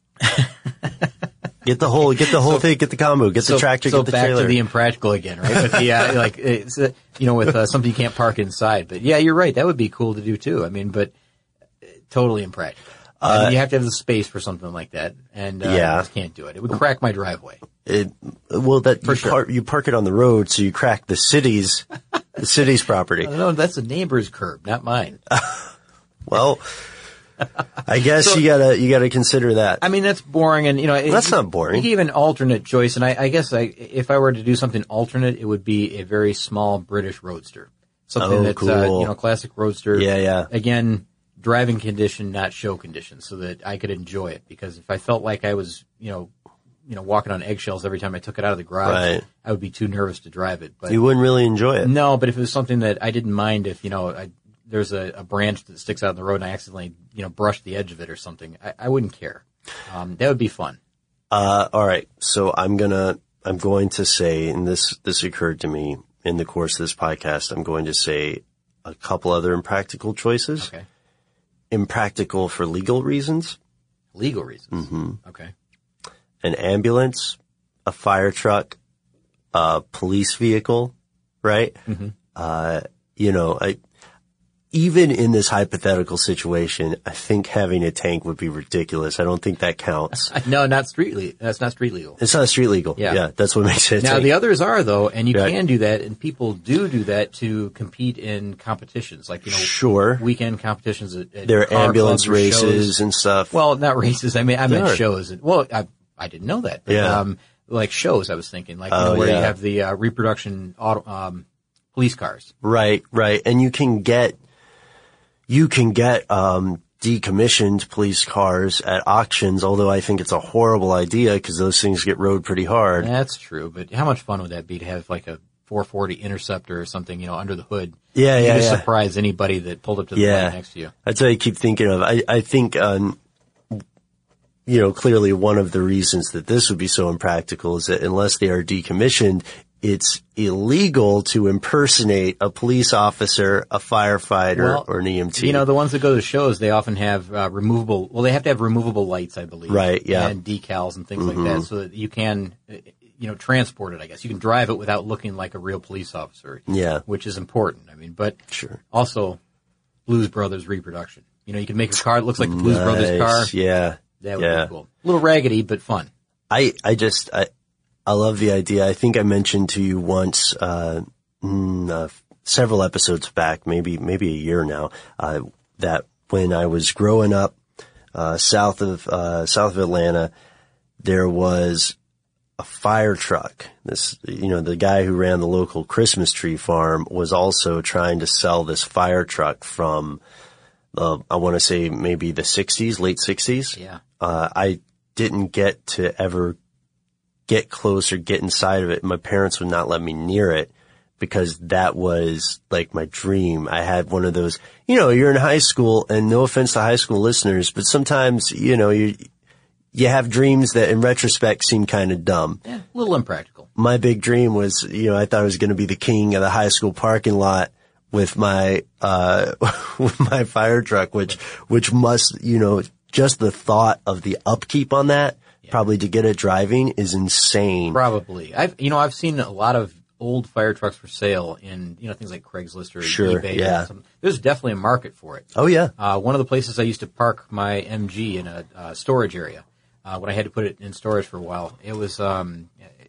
Get the whole, get the whole so, thing, get the combo, get so, the tractor, so get the back trailer. to the impractical again, right? With the, uh, like, it's, uh, you know, with uh, something you can't park inside. But yeah, you're right. That would be cool to do too. I mean, but uh, totally impractical. Uh, I mean, you have to have the space for something like that, and uh, yeah. I just can't do it. It would crack my driveway. It, well, that For you, sure. park, you park it on the road, so you crack the city's the city's property. No, that's the neighbor's curb, not mine. Well, I guess So- you gotta you gotta consider that. I mean, that's boring, and you know, Well, that's you, not boring. You gave an alternate choice, and I, I guess I, if I were to do something alternate, it would be a very small British roadster, something Oh, that's uh, cool. you know, classic roadster. Yeah, yeah. Again, driving condition, not show condition, so that I could enjoy it. Because if I felt like I was, you know, you know, walking on eggshells every time I took it out of the garage, Right. I would be too nervous to drive it. But You wouldn't really enjoy it. no, but if it was something that I didn't mind, if you know, I, there's a, a branch that sticks out in the road and I accidentally, you know, brush the edge of it or something, I, I wouldn't care. Um, that would be fun. Uh, all right. So I'm gonna, I'm going to say, and this, this occurred to me in the course of this podcast, I'm going to say a couple other impractical choices. Okay. Impractical for legal reasons. Legal reasons. Mm-hmm. Okay. An ambulance, a fire truck, a police vehicle, right? Mm-hmm. Uh, you know, I, even in this hypothetical situation, I think having a tank would be ridiculous. I don't think that counts. No, not street legal. That's not street legal. It's not street legal. Yeah. Yeah, that's what makes it a Now tank. the others are though, and you Right. can do that, and people do do that to compete in competitions, like you know, Sure. weekend competitions. At, at There are car ambulance clubs or races shows. and stuff. Well, not races. I mean, I meant Sure. shows. Well, I, I didn't know that. But, Yeah. Um, like shows, I was thinking, like you Oh, know, where yeah. you have the uh, reproduction auto, um, police cars. Right, right. And you can get, you can get, um, decommissioned police cars at auctions, although I think it's a horrible idea because those things get rode pretty hard. That's true, but how much fun would that be to have like a four forty Interceptor or something, you know, under the hood? Yeah, you yeah, just yeah. surprise anybody that pulled up to the Yeah. light next to you. That's what I keep thinking of. I, I think, um, you know, clearly one of the reasons that this would be so impractical is that unless they are decommissioned, it's illegal to impersonate a police officer, a firefighter, Well, or an E M T. You know, the ones that go to shows, they often have uh, removable. Well, they have to have removable lights, I believe. Right, yeah. And decals and things like that, so that you can, uh, you know, transport it. I guess you can drive it without looking like a real police officer. Yeah. Which is important. I mean, but Sure. also Blues Brothers reproduction. You know, you can make a car that looks like the Blues Brothers car. Nice, yeah. That would yeah. be cool. A little raggedy, but fun. I, I just, I, I love the idea. I think I mentioned to you once, uh, mm, uh, several episodes back, maybe, maybe a year now, uh, that when I was growing up, uh, south of, uh, south of Atlanta, there was a fire truck. This, you know, the guy who ran the local Christmas tree farm was also trying to sell this fire truck from, uh, I want to say maybe the sixties, late sixties. Yeah. Uh, I didn't get to ever get close or get inside of it. My parents would not let me near it because that was like my dream. I had one of those, you know, you're in high school, and no offense to high school listeners, but sometimes, you know, you, you have dreams that in retrospect seem kind of dumb. Yeah, a little impractical. My big dream was, you know, I thought I was going to be the king of the high school parking lot with my, uh, with my fire truck, which, which must, you know, just the thought of the upkeep on that, yeah. probably to get it driving is insane. Probably. I've, you know, I've seen a lot of old fire trucks for sale in, you know, things like Craigslist or Sure, eBay. yeah. Or something. There's definitely a market for it. Oh yeah. Uh, one of the places I used to park my M G in a uh, storage area, uh, when I had to put it in storage for a while, it was, um,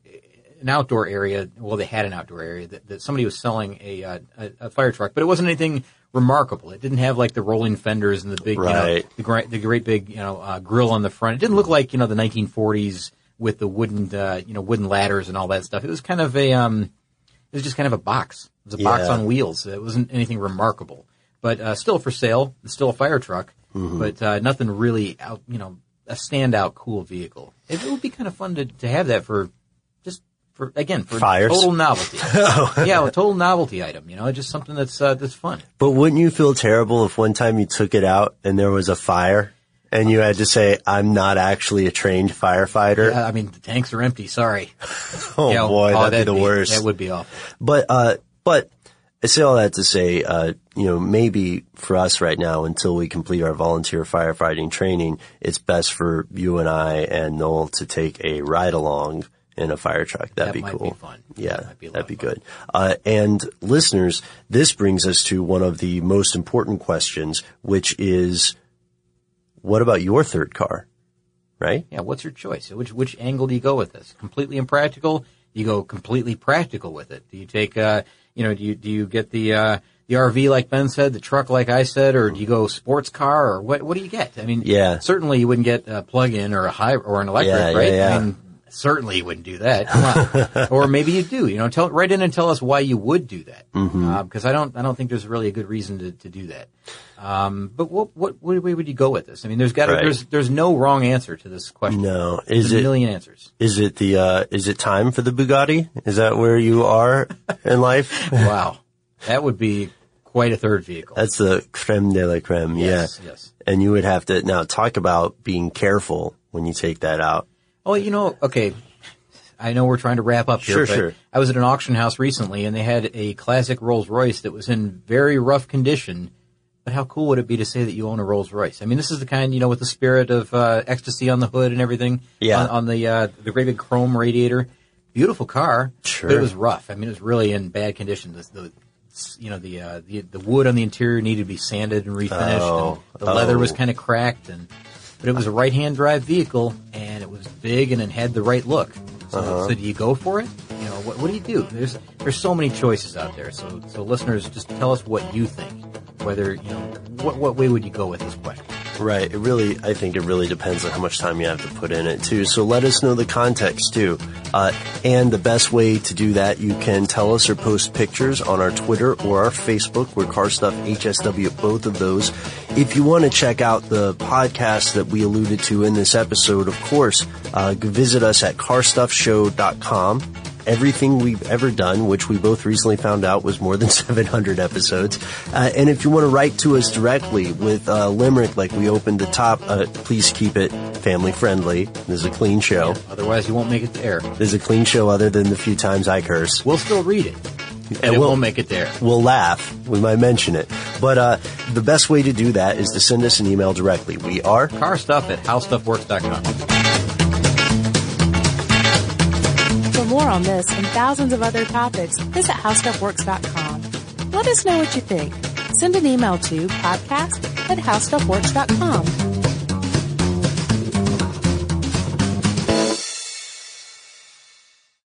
an outdoor area. Well, they had an outdoor area that, that somebody was selling a, uh, a, a fire truck, but it wasn't anything remarkable. It didn't have like the rolling fenders and the big, right. you know, the great, the great big, you know, uh, grill on the front. It didn't look like, you know, the nineteen forties with the wooden, uh, you know, wooden ladders and all that stuff. It was kind of a, um, it was just kind of a box. It was a yeah. box on wheels. It wasn't anything remarkable, but, uh, still for sale. It's still a fire truck, mm-hmm. but, uh, nothing really out, you know, a standout cool vehicle. It, it would be kind of fun to, to have that for just, for, again, for Fires. total novelty. Yeah, a total novelty item, you know, just something that's, uh, that's fun. But wouldn't you feel terrible if one time you took it out and there was a fire and you had to say, I'm not actually a trained firefighter? Yeah, I mean, the tanks are empty, sorry. Oh You know, boy, oh, that'd, be the worst. That would be awful. But, uh, but I say all that to say, uh, you know, maybe for us right now, until we complete our volunteer firefighting training, it's best for you and I and Noel to take a ride along in a fire truck. That'd That be might cool. be fun. Yeah, That might be a lot that'd be of fun. good. Uh, and listeners, this brings us to one of the most important questions, which is, what about your third car? Right? Yeah, what's your choice? Which which angle do you go with this? Completely impractical? You go completely practical with it. Do you take, uh, you know, do you do you get the uh, the R V like Ben said, the truck like I said, or do you go sports car, or what? What do you get? I mean, Yeah. certainly you wouldn't get a plug-in or a high or an electric, Yeah, yeah, right? yeah. I mean, certainly you wouldn't do that. Come on. Or maybe you do. You know, tell write in and tell us why you would do that. Mm-hmm. Uh, because I don't I don't think there's really a good reason to, to do that. Um, but what what what way would you go with this? I mean, there's got Right. there's there's no wrong answer to this question. No. There's Is a it, million answers. is it the, uh, is it time for the Bugatti? Is that where you are in life? Wow, that would be quite a third vehicle. That's the creme de la creme. Yes, yeah. yes. And you would have to now talk about being careful when you take that out. Oh, you know, okay. I know we're trying to wrap up here, Sure, but sure. I was at an auction house recently, and they had a classic Rolls Royce that was in very rough condition. But how cool would it be to say that you own a Rolls Royce? I mean, this is the kind, you know, with the spirit of uh, ecstasy on the hood and everything. Yeah. On, on the uh, the great big chrome radiator. Beautiful car. Sure. But it was rough. I mean, it was really in bad condition. The, the you know, the, uh, the the wood on the interior needed to be sanded and refinished. Oh. And the leather Oh. was kind of cracked. and But it was a right-hand drive vehicle, and it was big, and it had the right look. So, Uh-huh. so do you go for it? You know, what, what do you do? There's there's so many choices out there. So so listeners, just tell us what you think. Whether, you know, what what way would you go with this question? Right. It really, I think it really depends on how much time you have to put in it too. So let us know the context too. Uh, and the best way to do that, you can tell us or post pictures on our Twitter or our Facebook. We're Car Stuff H S W at both of those. If you want to check out the podcast that we alluded to in this episode, of course, uh, visit us at car stuff show dot com. Everything we've ever done, which we both recently found out was more than seven hundred episodes. Uh, and if you want to write to us directly with uh, limerick like we opened the top, uh, please keep it family friendly. This is a clean show. Otherwise, you won't make it to air. This is a clean show other than the few times I curse. We'll still read it. And, and it we'll, won't make it there. We'll laugh. We might mention it. But uh, the best way to do that is to send us an email directly. We are carstuff at how stuff works dot com. For more on this and thousands of other topics, visit how stuff works dot com. Let us know what you think. Send an email to podcast at how stuff works dot com.